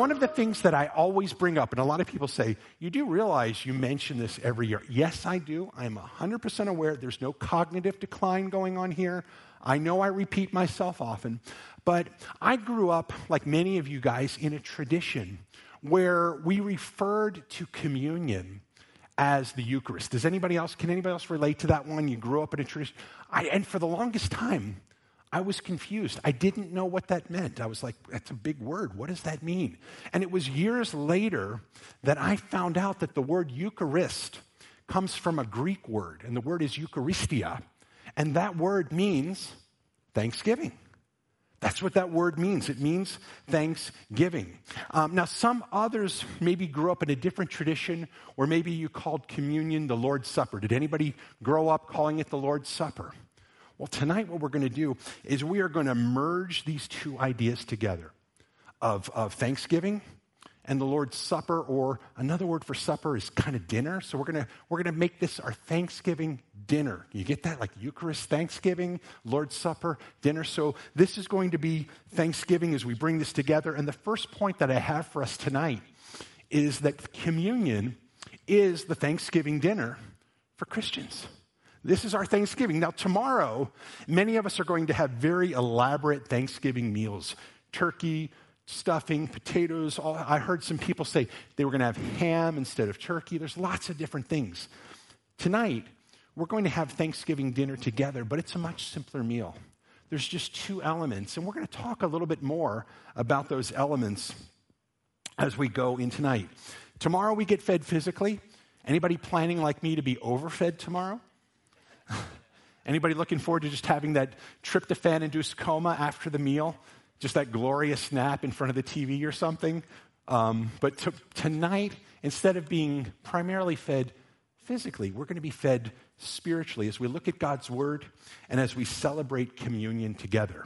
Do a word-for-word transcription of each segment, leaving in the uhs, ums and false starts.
one of the things that I always bring up, and a lot of people say, you do realize you mention this every year. Yes, I do. I'm one hundred percent aware there's no cognitive decline going on here. I know I repeat myself often, but I grew up, like many of you guys, in a tradition where we referred to communion as the Eucharist. Does anybody else, can anybody else relate to that one? You grew up in a tradition. I, and for the longest time, I was confused. I didn't know what that meant. I was like, that's a big word. What does that mean? And it was years later that I found out that the word Eucharist comes from a Greek word, and the word is Eucharistia. And that word means thanksgiving. That's what that word means. It means thanksgiving. Um, now, some others maybe grew up in a different tradition, or maybe you called communion the Lord's Supper. Did anybody grow up calling it the Lord's Supper? Well, tonight what we're going to do is we are going to merge these two ideas together of, of thanksgiving and the Lord's Supper, or another word for supper is kind of dinner. So we're going to we're going to make this our Thanksgiving dinner. You get that? Like Eucharist, Thanksgiving, Lord's Supper, dinner. So this is going to be Thanksgiving as we bring this together. And the first point that I have for us tonight is that communion is the Thanksgiving dinner for Christians. This is our Thanksgiving. Now, tomorrow, many of us are going to have very elaborate Thanksgiving meals. Turkey, stuffing, potatoes. All, I heard some people say they were going to have ham instead of turkey. There's lots of different things. Tonight, we're going to have Thanksgiving dinner together, but it's a much simpler meal. There's just two elements, and we're going to talk a little bit more about those elements as we go in tonight. Tomorrow, we get fed physically. Anybody planning like me to be overfed tomorrow? Anybody looking forward to just having that tryptophan-induced coma after the meal? Just that glorious nap in front of the T V or something? Um, but to, tonight, instead of being primarily fed physically, we're going to be fed spiritually as we look at God's Word and as we celebrate communion together.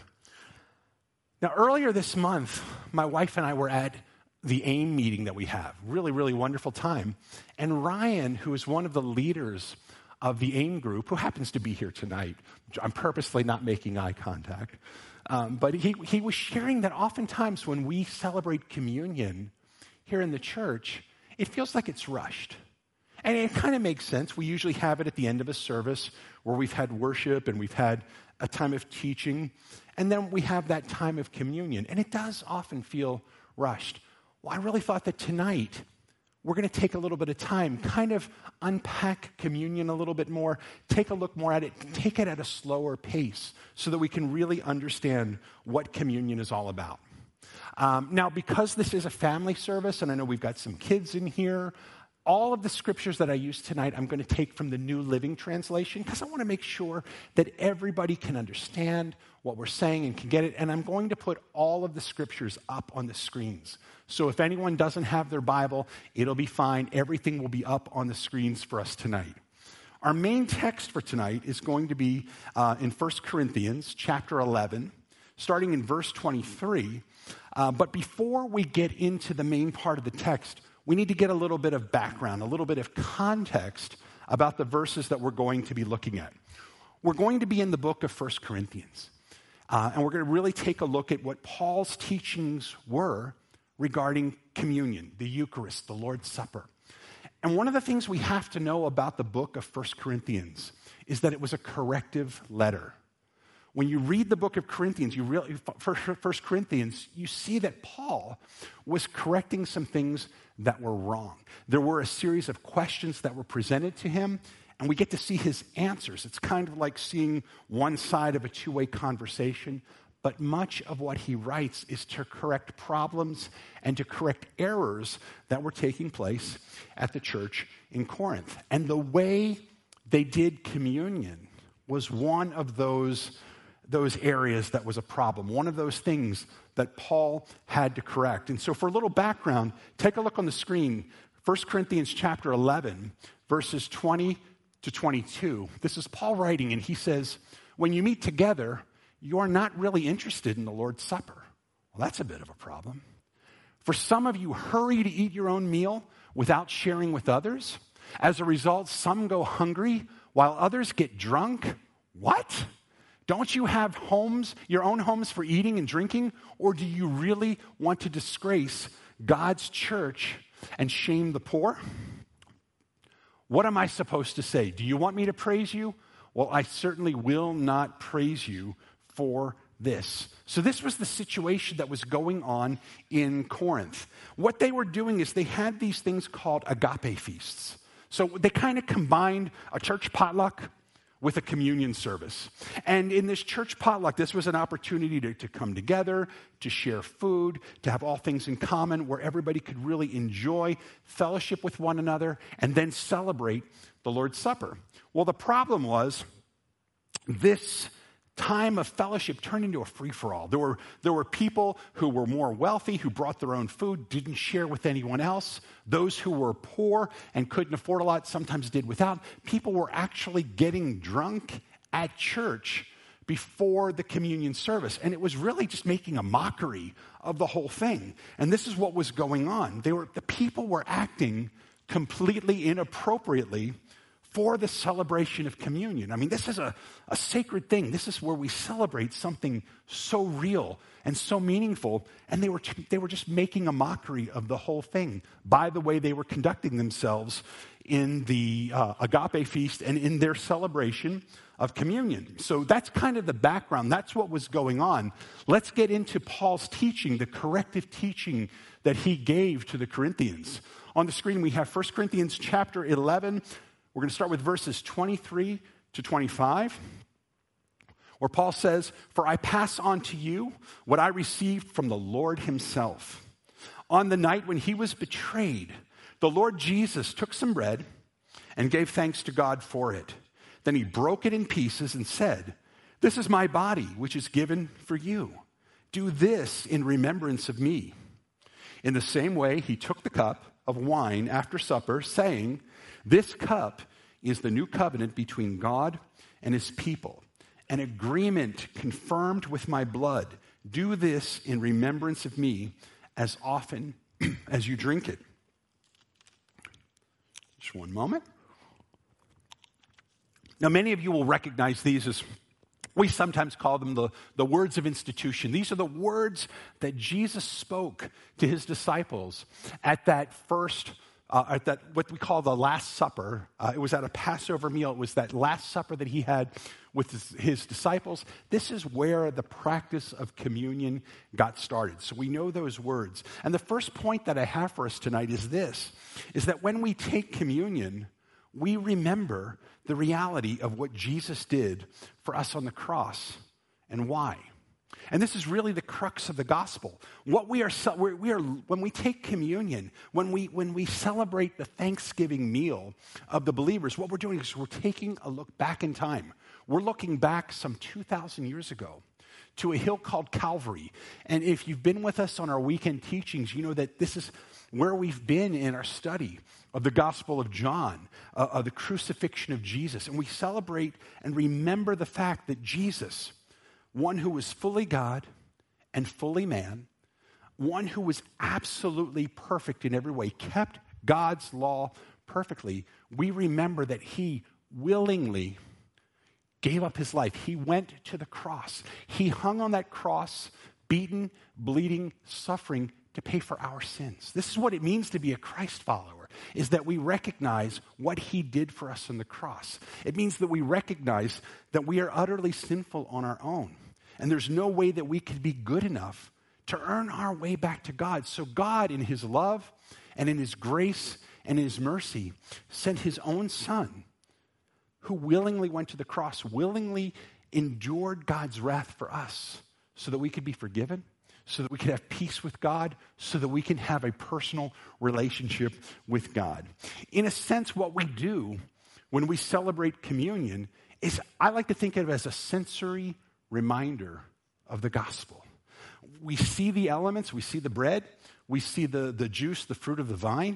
Now, earlier this month, my wife and I were at the AIM meeting that we have. Really, really wonderful time. And Ryan, who is one of the leaders of the AIM group, who happens to be here tonight. I'm purposely not making eye contact. Um, but he, he was sharing that oftentimes when we celebrate communion here in the church, it feels like it's rushed. And it kind of makes sense. We usually have it at the end of a service where we've had worship and we've had a time of teaching. And then we have that time of communion. And it does often feel rushed. Well, I really thought that tonight we're going to take a little bit of time, kind of unpack communion a little bit more, take a look more at it, take it at a slower pace so that we can really understand what communion is all about. Um, now, because this is a family service, and I know we've got some kids in here, all of the scriptures that I use tonight, I'm going to take from the New Living Translation because I want to make sure that everybody can understand what we're saying and can get it. And I'm going to put all of the scriptures up on the screens. So if anyone doesn't have their Bible, it'll be fine. Everything will be up on the screens for us tonight. Our main text for tonight is going to be uh, in First Corinthians chapter eleven, starting in verse twenty-three. Uh, but before we get into the main part of the text, we need to get a little bit of background, a little bit of context about the verses that we're going to be looking at. We're going to be in the book of First Corinthians, uh, and we're going to really take a look at what Paul's teachings were regarding communion, the Eucharist, the Lord's Supper. And one of the things we have to know about the book of First Corinthians is that it was a corrective letter. When you read the book of Corinthians, you really, First Corinthians, you see that Paul was correcting some things that were wrong. There were a series of questions that were presented to him, and we get to see his answers. It's kind of like seeing one side of a two-way conversation, but much of what he writes is to correct problems and to correct errors that were taking place at the church in Corinth. And the way they did communion was one of those those areas that was a problem, one of those things that Paul had to correct. And so for a little background, take a look on the screen, First Corinthians chapter eleven, verses twenty to twenty-two. This is Paul writing, and he says, when you meet together, you are not really interested in the Lord's Supper. Well, that's a bit of a problem. For some of you hurry to eat your own meal without sharing with others. As a result, some go hungry while others get drunk. What? Don't you have homes, your own homes for eating and drinking? Or do you really want to disgrace God's church and shame the poor? What am I supposed to say? Do you want me to praise you? Well, I certainly will not praise you for this. So this was the situation that was going on in Corinth. What they were doing is they had these things called agape feasts. So they kind of combined a church potluck with a communion service. And in this church potluck, this was an opportunity to, to come together, to share food, to have all things in common where everybody could really enjoy fellowship with one another and then celebrate the Lord's Supper. Well, the problem was this time of fellowship turned into a free-for-all. There were, there were people who were more wealthy, who brought their own food, didn't share with anyone else. Those who were poor and couldn't afford a lot sometimes did without. People were actually getting drunk at church before the communion service. And it was really just making a mockery of the whole thing. And this is what was going on. They were, the people were acting completely inappropriately for the celebration of communion. I mean, this is a, a sacred thing. This is where we celebrate something so real and so meaningful. And they were, they were just making a mockery of the whole thing by the way they were conducting themselves in the uh, agape feast and in their celebration of communion. So that's kind of the background. That's what was going on. Let's get into Paul's teaching, the corrective teaching that he gave to the Corinthians. On the screen, we have First Corinthians chapter eleven. We're going to start with verses twenty-three to twenty-five, where Paul says, "For I pass on to you what I received from the Lord himself. On the night when he was betrayed, the Lord Jesus took some bread and gave thanks to God for it. Then he broke it in pieces and said, 'This is my body, which is given for you. Do this in remembrance of me.' In the same way, he took the cup of wine after supper, saying, 'This cup is the new covenant between God and his people, an agreement confirmed with my blood. Do this in remembrance of me as often as you drink it.'" Just one moment. Now, many of you will recognize these as, we sometimes call them the, the words of institution. These are the words that Jesus spoke to his disciples at that first Uh, at that, what we call the Last Supper. Uh, it was at a Passover meal. It was that Last Supper that he had with his, his disciples. This is where the practice of communion got started. So we know those words. And the first point that I have for us tonight is this, is that when we take communion, we remember the reality of what Jesus did for us on the cross and why. And this is really the crux of the gospel. What we are, we are, when we take communion, when we when we celebrate the Thanksgiving meal of the believers, what we're doing is we're taking a look back in time. We're looking back some two thousand years ago to a hill called Calvary. And if you've been with us on our weekend teachings, you know that this is where we've been in our study of the Gospel of John, uh, of the crucifixion of Jesus. And we celebrate and remember the fact that Jesus, one who was fully God and fully man, one who was absolutely perfect in every way, kept God's law perfectly, we remember that he willingly gave up his life. He went to the cross. He hung on that cross, beaten, bleeding, suffering to pay for our sins. This is what it means to be a Christ follower, is that we recognize what he did for us on the cross. It means that we recognize that we are utterly sinful on our own. And there's no way that we could be good enough to earn our way back to God. So God, in his love and in his grace and in his mercy, sent his own son, who willingly went to the cross, willingly endured God's wrath for us so that we could be forgiven, so that we could have peace with God, so that we can have a personal relationship with God. In a sense, what we do when we celebrate communion is, I like to think of it as a sensory reminder of the gospel. We see the elements, we see the bread, we see the, the juice, the fruit of the vine.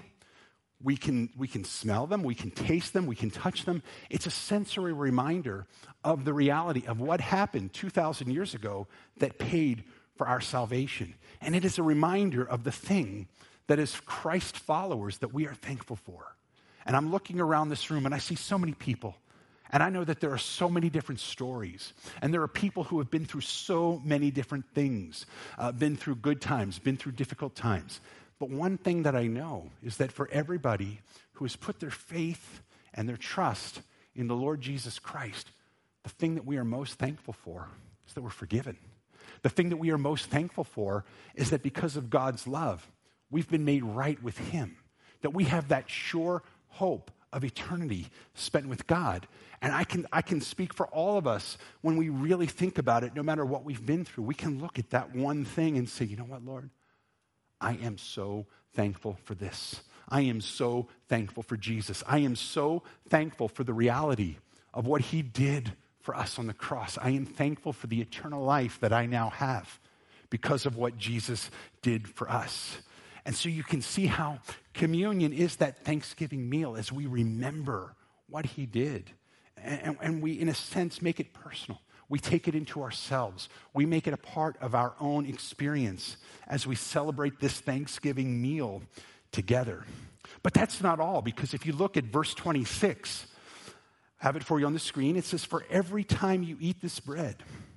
We can, we can smell them, we can taste them, we can touch them. It's a sensory reminder of the reality of what happened two thousand years ago that paid for our salvation. And it is a reminder of the thing that as Christ followers that we are thankful for. And I'm looking around this room and I see so many people. And I know that there are so many different stories. And there are people who have been through so many different things, uh, been through good times, been through difficult times. But one thing that I know is that for everybody who has put their faith and their trust in the Lord Jesus Christ, the thing that we are most thankful for is that we're forgiven. The thing that we are most thankful for is that because of God's love, we've been made right with him, that we have that sure hope of eternity spent with God. And I can, I can speak for all of us when we really think about it, no matter what we've been through, we can look at that one thing and say, you know what, Lord? I am so thankful for this. I am so thankful for Jesus. I am so thankful for the reality of what he did for us on the cross. I am thankful for the eternal life that I now have because of what Jesus did for us. And so you can see how communion is that Thanksgiving meal as we remember what he did. And, and we, in a sense, make it personal. We take it into ourselves. We make it a part of our own experience as we celebrate this Thanksgiving meal together. But that's not all, because if you look at verse twenty-six, I have it for you on the screen. It says, for every time you eat this bread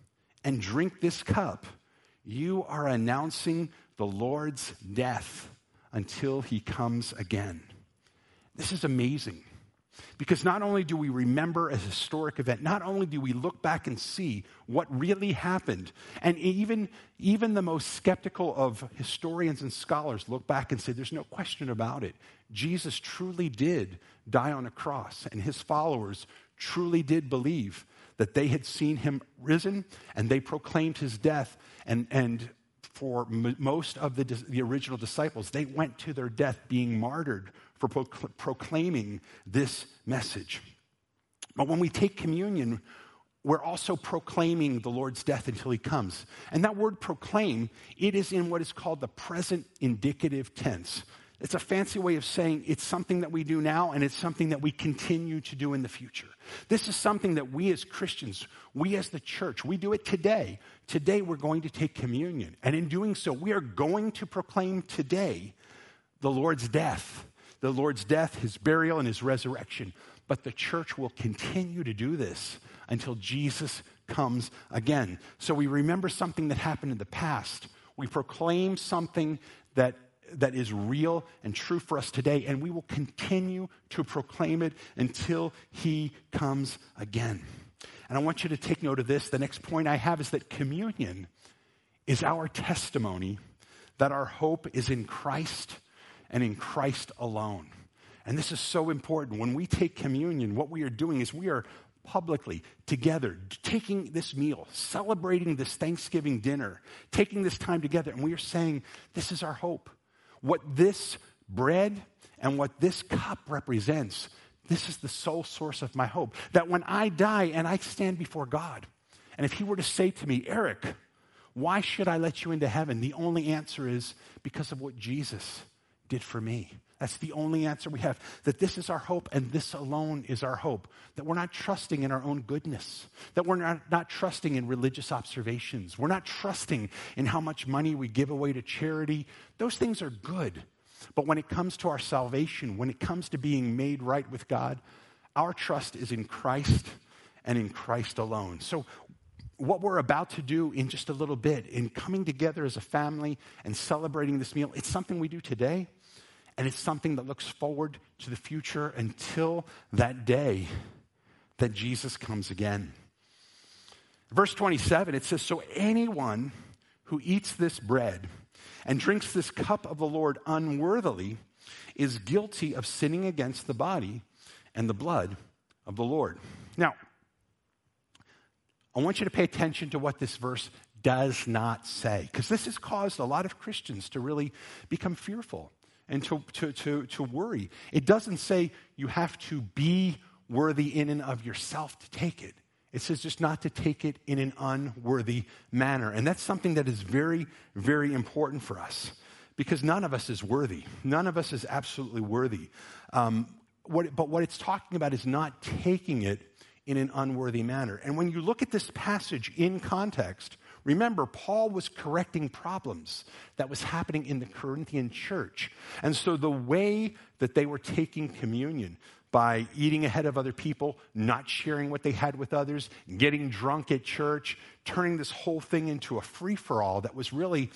and drink this cup, you are announcing the Lord's death until he comes again. This is amazing. Because not only do we remember a historic event, not only do we look back and see what really happened, and even, even the most skeptical of historians and scholars look back and say, there's no question about it. Jesus truly did die on a cross, and his followers truly did believe that they had seen him risen, and they proclaimed his death. And, and for m- most of the, the original disciples, they went to their death being martyred for pro- proclaiming this message. But when we take communion, we're also proclaiming the Lord's death until he comes. And that word proclaim, it is in what is called the present indicative tense. It's a fancy way of saying it's something that we do now, and it's something that we continue to do in the future. This is something that we as Christians, we as the church, we do it today. Today we're going to take communion. And in doing so, we are going to proclaim today the Lord's death. The Lord's death, his burial, and his resurrection. But the church will continue to do this until Jesus comes again. So we remember something that happened in the past. We proclaim something that that is real and true for us today, and we will continue to proclaim it until he comes again. And I want you to take note of this. The next point I have is that communion is our testimony that our hope is in Christ and in Christ alone. And this is so important. When we take communion, what we are doing is we are publicly together taking this meal, celebrating this Thanksgiving dinner, taking this time together, and we are saying, this is our hope. What this bread and what this cup represents, this is the sole source of my hope. That when I die and I stand before God, and if he were to say to me, Eric, why should I let you into heaven? The only answer is because of what Jesus did for me. That's the only answer we have, that this is our hope and this alone is our hope, that we're not trusting in our own goodness, that we're not, not trusting in religious observations, we're not trusting in how much money we give away to charity. Those things are good, but when it comes to our salvation, when it comes to being made right with God, our trust is in Christ and in Christ alone. So what we're about to do in just a little bit, in coming together as a family and celebrating this meal, it's something we do today. And it's something that looks forward to the future until that day that Jesus comes again. Verse twenty-seven, it says, so anyone who eats this bread and drinks this cup of the Lord unworthily is guilty of sinning against the body and the blood of the Lord. Now, I want you to pay attention to what this verse does not say, because this has caused a lot of Christians to really become fearful and to, to, to, to worry. It doesn't say you have to be worthy in and of yourself to take it. It says just not to take it in an unworthy manner. And that's something that is very, very important for us, because none of us is worthy. None of us is absolutely worthy. Um, what, but what it's talking about is not taking it in an unworthy manner. And when you look at this passage in context, remember, Paul was correcting problems that was happening in the Corinthian church. And so the way that they were taking communion, by eating ahead of other people, not sharing what they had with others, getting drunk at church, turning this whole thing into a free-for-all that was really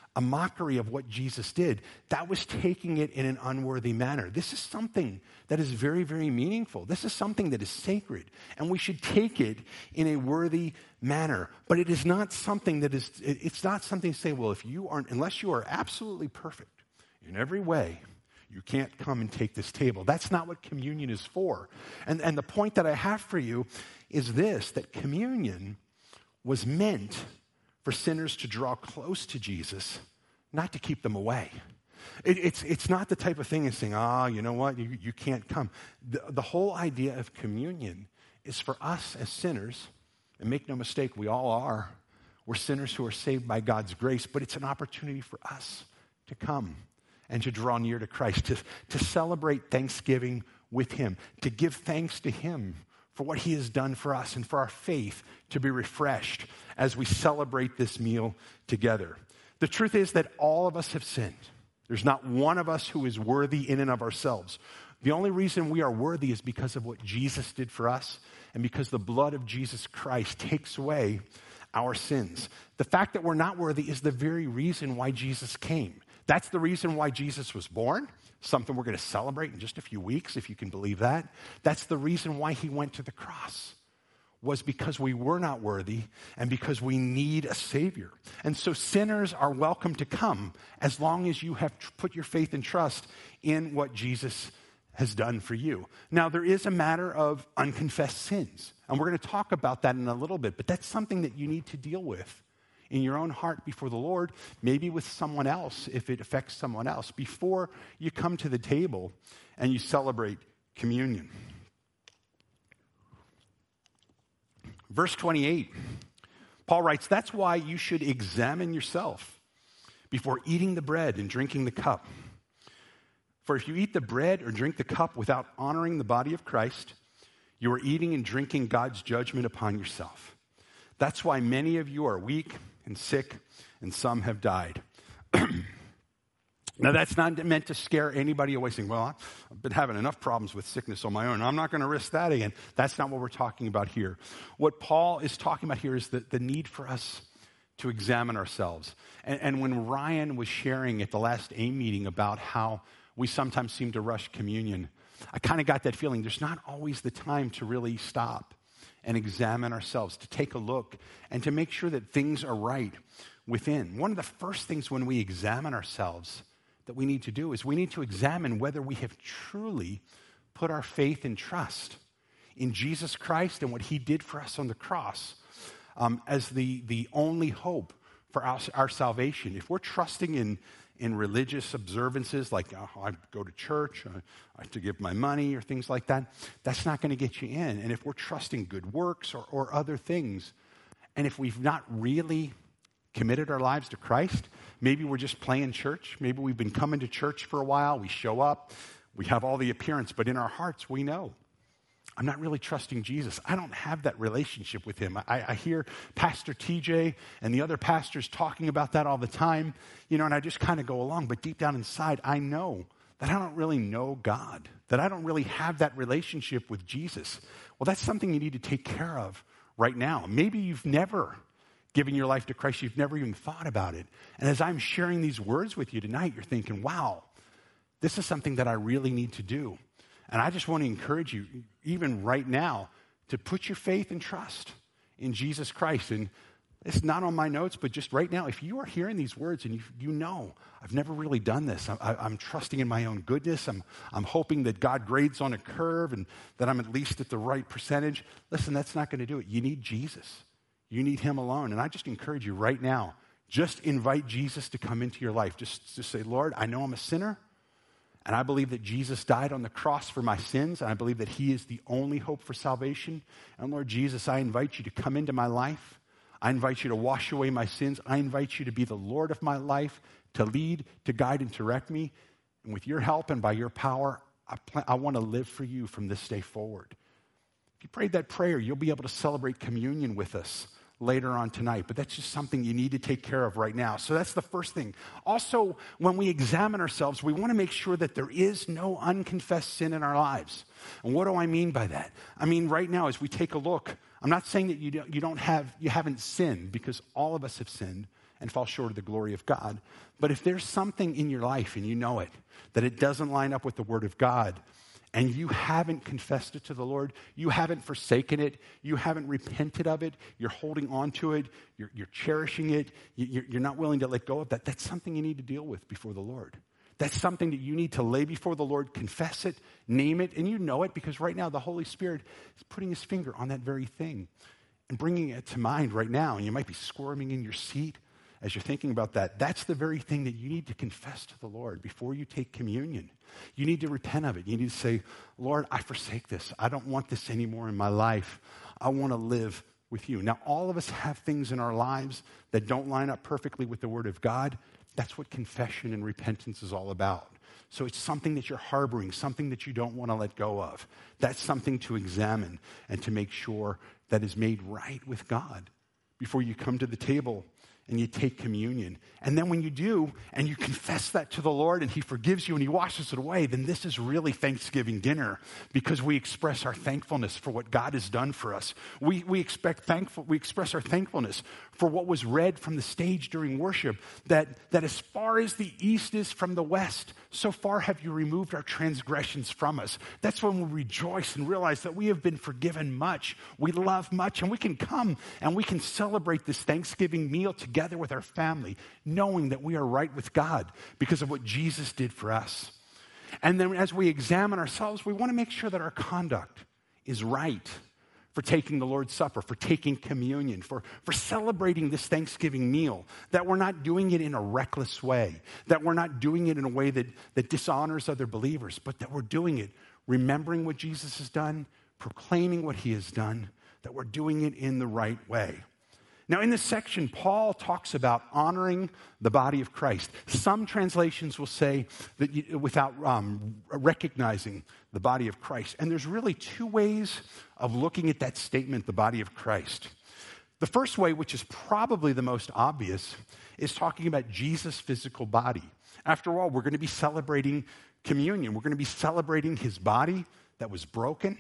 a mockery of what Jesus did. That was taking it in an unworthy manner. This is something that is very, very meaningful. This is something that is sacred, and we should take it in a worthy manner. But it is not something that is, it's not something to say, well, if you aren't, unless you are absolutely perfect in every way, you can't come and take this table. That's not what communion is for. And, and the point that I have for you is this, that communion was meant for sinners to draw close to Jesus, not to keep them away. It, it's, it's not the type of thing as saying, ah, oh, you know what, you, you can't come. The, the whole idea of communion is for us as sinners, and make no mistake, we all are. We're sinners who are saved by God's grace, but it's an opportunity for us to come and to draw near to Christ, to, to celebrate Thanksgiving with him, to give thanks to him for what he has done for us, and for our faith to be refreshed as we celebrate this meal together. The truth is that all of us have sinned. There's not one of us who is worthy in and of ourselves. The only reason we are worthy is because of what Jesus did for us, and because the blood of Jesus Christ takes away our sins. The fact that we're not worthy is the very reason why Jesus came. That's the reason why Jesus was born, something we're going to celebrate in just a few weeks, if you can believe that. That's the reason why he went to the cross, was because we were not worthy and because we need a Savior. And so sinners are welcome to come as long as you have tr- put your faith and trust in what Jesus has done for you. Now, there is a matter of unconfessed sins, and we're going to talk about that in a little bit, but that's something that you need to deal with in your own heart before the Lord, maybe with someone else if it affects someone else, before you come to the table and you celebrate communion. Verse twenty-eight, Paul writes, that's why you should examine yourself before eating the bread and drinking the cup. For if you eat the bread or drink the cup without honoring the body of Christ, you are eating and drinking God's judgment upon yourself. That's why many of you are weak and sick, and some have died. Now, that's not meant to scare anybody away, saying, well, I've been having enough problems with sickness on my own. I'm not going to risk that again. That's not what we're talking about here. What Paul is talking about here is the, the need for us to examine ourselves. And, and when Ryan was sharing at the last AIM meeting about how we sometimes seem to rush communion, I kind of got that feeling there's not always the time to really stop and examine ourselves, to take a look, and to make sure that things are right within. One of the first things when we examine ourselves that we need to do is we need to examine whether we have truly put our faith and trust in Jesus Christ and what he did for us on the cross um, as the, the only hope for our, our salvation. If we're trusting in in religious observances, like oh, I go to church, uh, I have to give my money or things like that, that's not going to get you in. And if we're trusting good works or, or other things, and if we've not really committed our lives to Christ, maybe we're just playing church, maybe we've been coming to church for a while, we show up, we have all the appearance, but in our hearts we know, I'm not really trusting Jesus. I don't have that relationship with him. I, I hear Pastor T J and the other pastors talking about that all the time, you know, and I just kind of go along. But deep down inside, I know that I don't really know God, that I don't really have that relationship with Jesus. Well, that's something you need to take care of right now. Maybe you've never given your life to Christ. You've never even thought about it. And as I'm sharing these words with you tonight, you're thinking, wow, this is something that I really need to do. And I just want to encourage you, even right now, to put your faith and trust in Jesus Christ. And it's not on my notes, but just right now, if you are hearing these words and you, you know, I've never really done this. I, I, I'm trusting in my own goodness. I'm, I'm hoping that God grades on a curve and that I'm at least at the right percentage. Listen, that's not going to do it. You need Jesus. You need him alone. And I just encourage you right now, just invite Jesus to come into your life. Just, just say, Lord, I know I'm a sinner. And I believe that Jesus died on the cross for my sins, and I believe that he is the only hope for salvation. And Lord Jesus, I invite you to come into my life. I invite you to wash away my sins. I invite you to be the Lord of my life, to lead, to guide, and direct me. And with your help and by your power, I, plan, I want to live for you from this day forward. If you prayed that prayer, you'll be able to celebrate communion with us later on tonight, but that's just something you need to take care of right now. So that's the first thing. Also, when we examine ourselves, we want to make sure that there is no unconfessed sin in our lives. And what do I mean by that? I mean, right now, as we take a look, I'm not saying that you don't, you don't have, you haven't sinned, because all of us have sinned, and fall short of the glory of God. But if there's something in your life, and you know it, that it doesn't line up with the Word of God, and you haven't confessed it to the Lord, you haven't forsaken it, you haven't repented of it, you're holding on to it, you're, you're cherishing it, you, you're not willing to let go of that, that's something you need to deal with before the Lord. That's something that you need to lay before the Lord, confess it, name it, and you know it because right now the Holy Spirit is putting his finger on that very thing and bringing it to mind right now. And you might be squirming in your seat as you're thinking about that. That's the very thing that you need to confess to the Lord before you take communion. You need to repent of it. You need to say, Lord, I forsake this. I don't want this anymore in my life. I want to live with you. Now, all of us have things in our lives that don't line up perfectly with the Word of God. That's what confession and repentance is all about. So it's something that you're harboring, something that you don't want to let go of. That's something to examine and to make sure that is made right with God before you come to the table and you take communion. And then when you do, and you confess that to the Lord, and he forgives you and he washes it away, then this is really Thanksgiving dinner because we express our thankfulness for what God has done for us. We, we, expect thankful, we express our thankfulness for what was read from the stage during worship, that, that as far as the east is from the west, so far have you removed our transgressions from us. That's when we rejoice and realize that we have been forgiven much. We love much, and we can come and we can celebrate this Thanksgiving meal together with our family, knowing that we are right with God because of what Jesus did for us. And then as we examine ourselves, we want to make sure that our conduct is right for taking the Lord's Supper, for taking communion, for, for celebrating this Thanksgiving meal, that we're not doing it in a reckless way, that we're not doing it in a way that, that dishonors other believers, but that we're doing it remembering what Jesus has done, proclaiming what he has done, that we're doing it in the right way. Now, in this section, Paul talks about honoring the body of Christ. Some translations will say that you, without um, recognizing the body of Christ. And there's really two ways of looking at that statement, the body of Christ. The first way, which is probably the most obvious, is talking about Jesus' physical body. After all, we're going to be celebrating communion. We're going to be celebrating his body that was broken,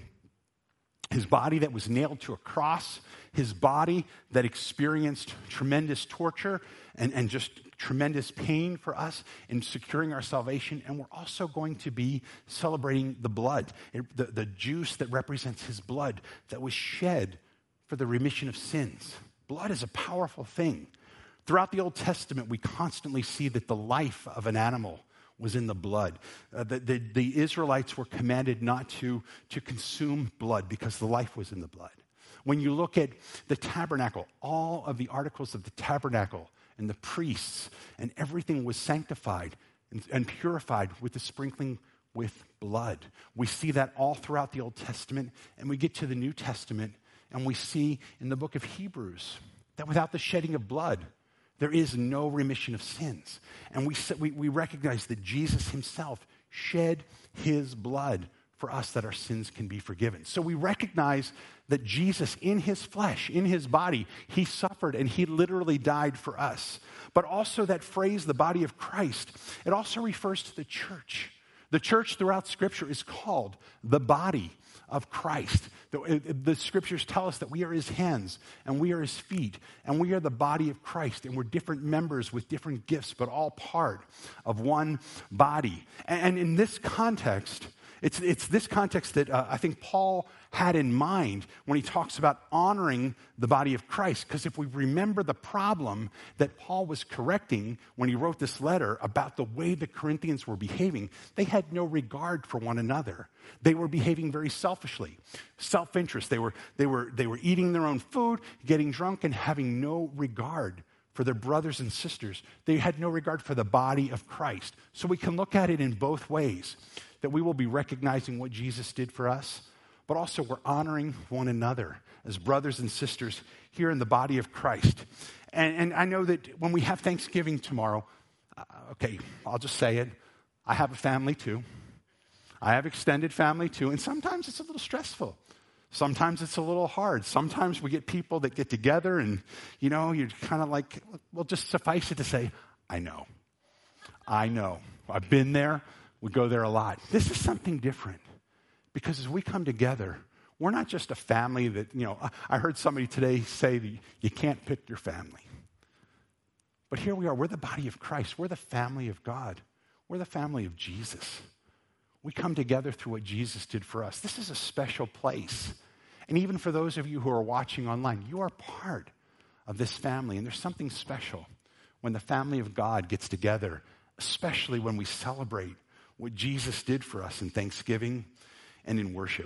his body that was nailed to a cross, his body that experienced tremendous torture and, and just tremendous pain for us in securing our salvation. And we're also going to be celebrating the blood, the, the juice that represents his blood that was shed for the remission of sins. Blood is a powerful thing. Throughout the Old Testament, we constantly see that the life of an animal was in the blood. Uh, the, the, the Israelites were commanded not to, to consume blood because the life was in the blood. When you look at the tabernacle, all of the articles of the tabernacle and the priests and everything was sanctified and, and purified with the sprinkling with blood. We see that all throughout the Old Testament, and we get to the New Testament, and we see in the book of Hebrews that without the shedding of blood, there is no remission of sins. And we, we, we recognize that Jesus himself shed his blood for us that our sins can be forgiven. So we recognize that Jesus in his flesh, in his body, he suffered and he literally died for us. But also that phrase, the body of Christ, it also refers to the church. The church throughout Scripture is called the body of Christ. The, the Scriptures tell us that we are his hands and we are his feet and we are the body of Christ, and we're different members with different gifts, but all part of one body. And, and in this context, It's, it's this context that uh, I think Paul had in mind when he talks about honoring the body of Christ. Because if we remember the problem that Paul was correcting when he wrote this letter about the way the Corinthians were behaving, they had no regard for one another. They were behaving very selfishly, self-interest. They were, they were, they were eating their own food, getting drunk, and having no regard for their brothers and sisters. They had no regard for the body of Christ. So we can look at it in both ways, that we will be recognizing what Jesus did for us, but also we're honoring one another as brothers and sisters here in the body of Christ. And, and I know that when we have Thanksgiving tomorrow, uh, okay, I'll just say it, I have a family too. I have extended family too, and sometimes it's a little stressful. Sometimes it's a little hard. Sometimes we get people that get together and, you know, you're kind of like, well, just suffice it to say, I know. I know. I've been there. We go there a lot. This is something different because as we come together, we're not just a family that, you know, I heard somebody today say that you can't pick your family. But here we are. We're the body of Christ. We're the family of God. We're the family of Jesus. We come together through what Jesus did for us. This is a special place. And even for those of you who are watching online, you are part of this family. And there's something special when the family of God gets together, especially when we celebrate what Jesus did for us in Thanksgiving and in worship.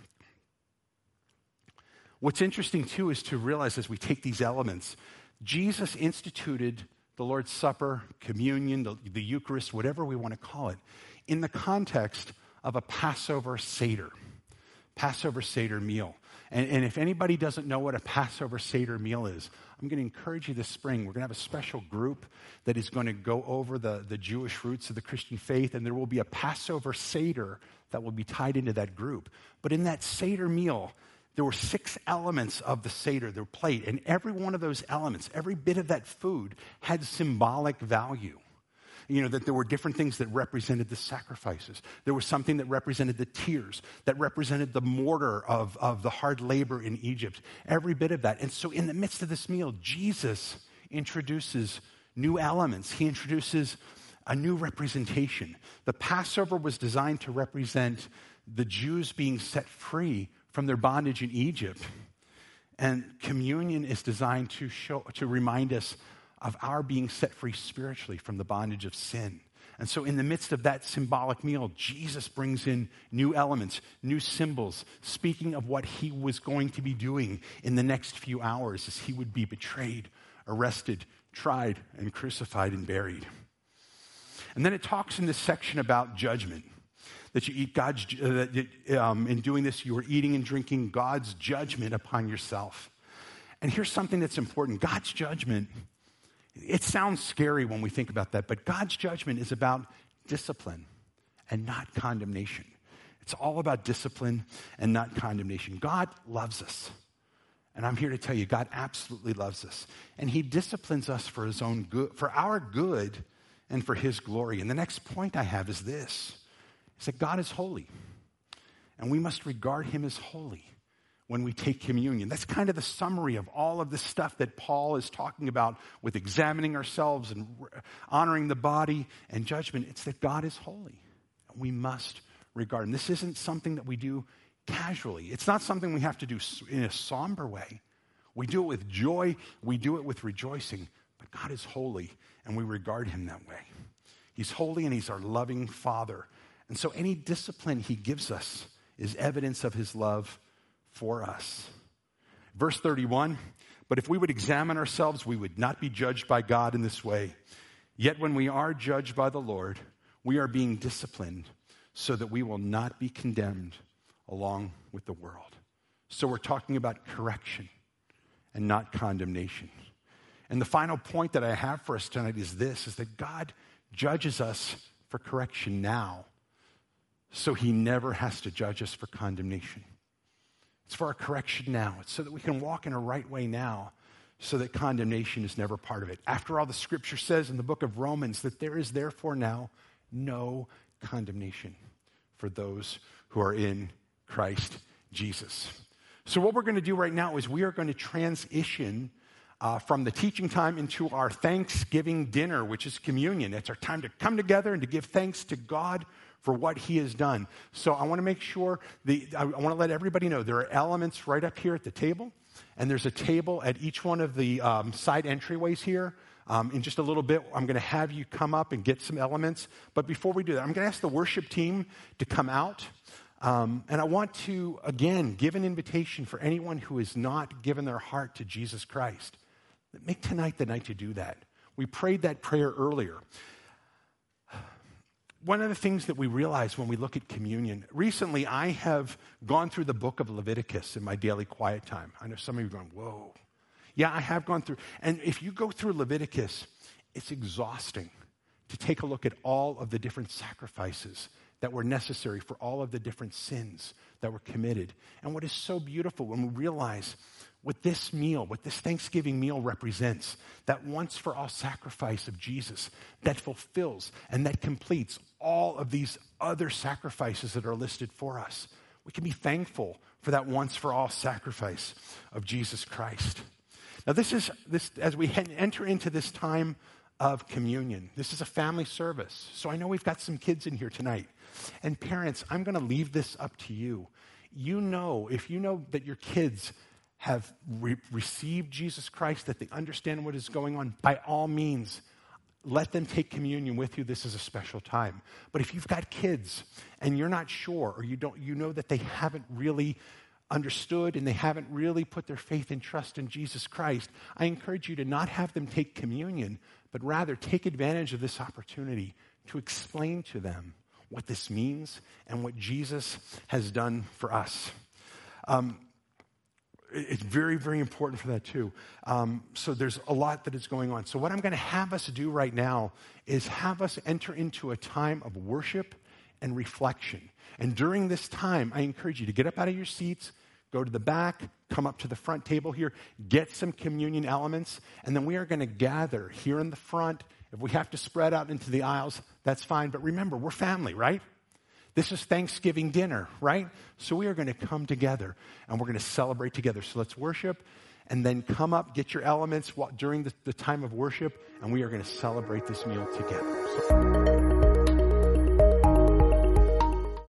What's interesting, too, is to realize as we take these elements, Jesus instituted the Lord's Supper, communion, the, the Eucharist, whatever we want to call it, in the context of a Passover Seder, Passover Seder meal. And, and if anybody doesn't know what a Passover Seder meal is, I'm going to encourage you this spring. We're going to have a special group that is going to go over the, the Jewish roots of the Christian faith, and there will be a Passover Seder that will be tied into that group. But in that Seder meal, there were six elements of the Seder, their plate, and every one of those elements, every bit of that food had symbolic value. You know, that there were different things that represented the sacrifices. There was something that represented the tears, that represented the mortar of, of the hard labor in Egypt, every bit of that. And so in the midst of this meal, Jesus introduces new elements. He introduces a new representation. The Passover was designed to represent the Jews being set free from their bondage in Egypt. And communion is designed to show, to remind us of our being set free spiritually from the bondage of sin. And so in the midst of that symbolic meal, Jesus brings in new elements, new symbols, speaking of what he was going to be doing in the next few hours as he would be betrayed, arrested, tried, and crucified and buried. And then it talks in this section about judgment, that you eat God's, uh, that, um, in doing this, you are eating and drinking God's judgment upon yourself. And here's something that's important. God's judgment, it sounds scary when we think about that, but God's judgment is about discipline and not condemnation. It's all about discipline and not condemnation. God loves us. And I'm here to tell you, God absolutely loves us. And he disciplines us for his own good, for our good and for his glory. And the next point I have is this, is that God is holy. And we must regard him as holy when we take communion. That's kind of the summary of all of the stuff that Paul is talking about with examining ourselves and honoring the body and judgment. It's that God is holy. And we must regard him. This isn't something that we do casually. It's not something we have to do in a somber way. We do it with joy. We do it with rejoicing. But God is holy, and we regard him that way. He's holy, and he's our loving Father. And so any discipline he gives us is evidence of his love for us. Verse thirty-one, but if we would examine ourselves, we would not be judged by God in this way. Yet when we are judged by the Lord, we are being disciplined so that we will not be condemned along with the world. So we're talking about correction and not condemnation. And the final point that I have for us tonight is this, is that God judges us for correction now, so he never has to judge us for condemnation. It's for our correction now. It's so that we can walk in a right way now, so that condemnation is never part of it. After all, the scripture says in the book of Romans that there is therefore now no condemnation for those who are in Christ Jesus. So what we're going to do right now is we are going to transition uh, from the teaching time into our Thanksgiving dinner, which is communion. It's our time to come together and to give thanks to God for what he has done. So I want to make sure, the, I want to let everybody know there are elements right up here at the table, and there's a table at each one of the um, side entryways here. Um, in just a little bit, I'm going to have you come up and get some elements. But before we do that, I'm going to ask the worship team to come out. Um, and I want to, again, give an invitation for anyone who has not given their heart to Jesus Christ. Make tonight the night to do that. We prayed that prayer earlier. One of the things that we realize when we look at communion, recently I have gone through the book of Leviticus in my daily quiet time. I know some of you are going, whoa. Yeah, I have gone through. And if you go through Leviticus, it's exhausting to take a look at all of the different sacrifices that were necessary for all of the different sins that were committed. And what is so beautiful when we realize what this meal, what this Thanksgiving meal represents, that once for all sacrifice of Jesus that fulfills and that completes all of these other sacrifices that are listed for us. We can be thankful for that once for all sacrifice of Jesus Christ. Now, this is, this as we enter into this time of communion, this is a family service. So I know we've got some kids in here tonight. And parents, I'm going to leave this up to you. You know, if you know that your kids have re- received Jesus Christ, that they understand what is going on, by all means, let them take communion with you. This is a special time. But if you've got kids and you're not sure, or you don't, you know that they haven't really understood and they haven't really put their faith and trust in Jesus Christ, I encourage you to not have them take communion, but rather take advantage of this opportunity to explain to them what this means and what Jesus has done for us. Um, It's very, very important for that too. Um, so there's a lot that is going on. So what I'm going to have us do right now is have us enter into a time of worship and reflection. And during this time, I encourage you to get up out of your seats, go to the back, come up to the front table here, get some communion elements, and then we are going to gather here in the front. If we have to spread out into the aisles, that's fine. But remember, we're family, right? This is Thanksgiving dinner, right? So we are going to come together and we're going to celebrate together. So let's worship and then come up, get your elements during the, the time of worship, and we are going to celebrate this meal together. So